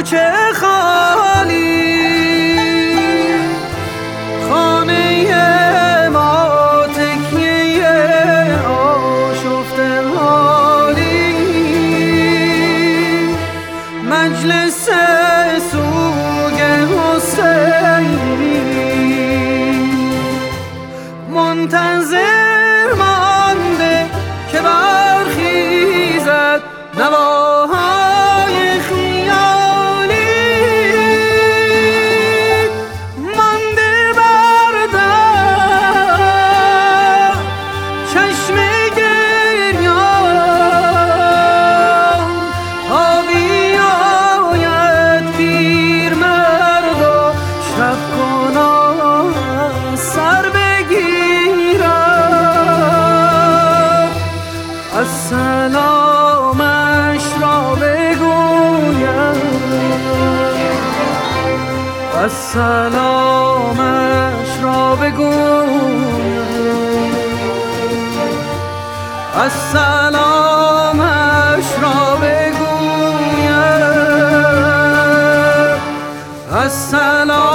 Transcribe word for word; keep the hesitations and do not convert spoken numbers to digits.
کوچه خالی، خانه ما تکیه آشفته حالی، مجلس سوگ حسینی منتظر مانده که برخیزد نواهای خیالی، مانده بر در چشم گریان تا بیاید پیرمرد و شب کنان سر بگیرد، السلامش را بگویم، السلامش را بگویم، السلامش را بگویم، السلام